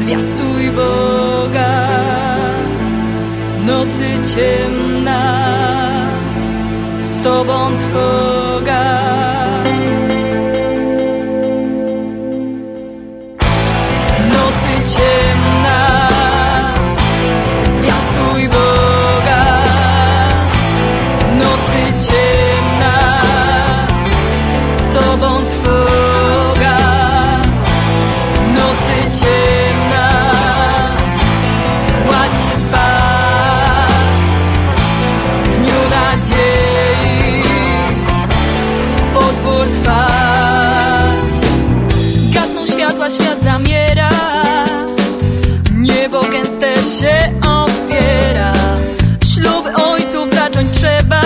zwiastuj Boga, nocy ciemna, z Tobą trwoga. Nocy ciemna, zwiastuj Boga, nocy ciemna, z Tobą trwoga. Nocy ciemna, kładź się spać, dniu nadziei pozwól trwać. Gasną światła, świat zamiera, niebo gęste się otwiera. Ślub ojców zacząć trzeba,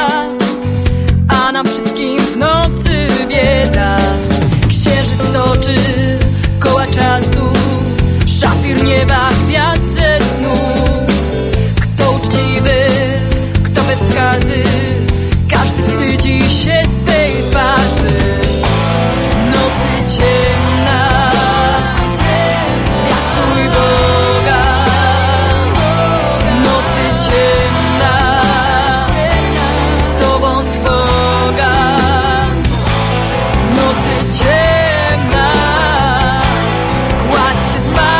a nam wszystkim w nocy bieda. Księżyc toczy koła czasu, szafir nieba, gwiazd ze snu. Kto uczciwy, kto bez skazy, każdy wstydzi się swej twarzy. Nocy ciemna, zwiastuj Boga, nocy ciemna, z Tobą trwoga. Nocy ciemna, kładź się spać,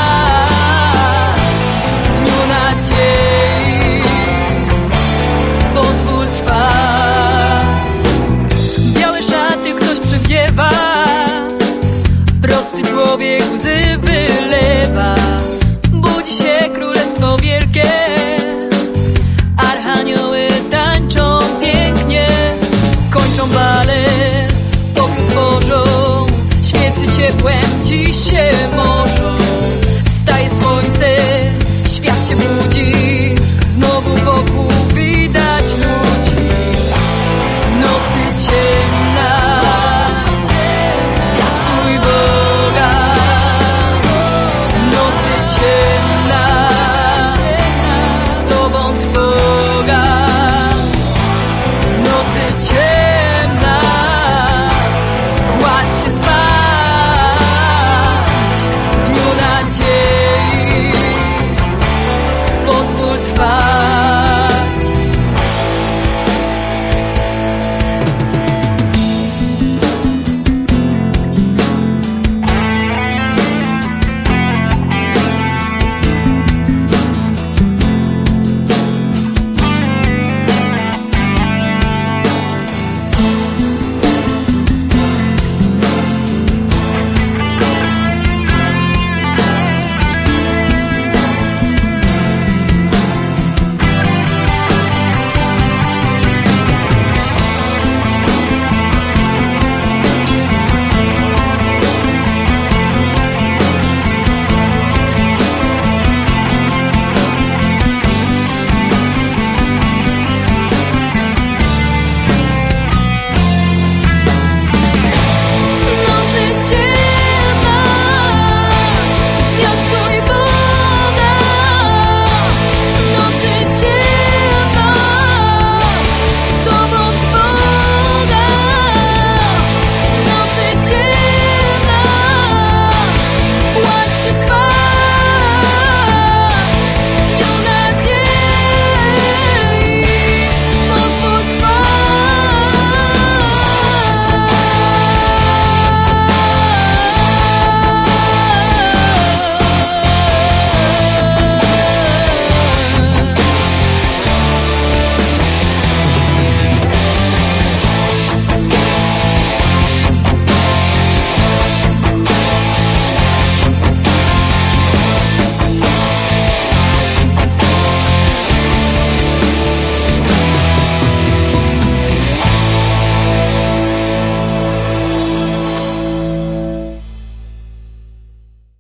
dniu nadziei pozwól trwać. Białe szaty ktoś przywdziewa, prosty człowiek łzy wylewa. Budzi się królestwo wielkie, archanioły tańczą pięknie. Kończą balet, pokój tworzą, świecy ciepłe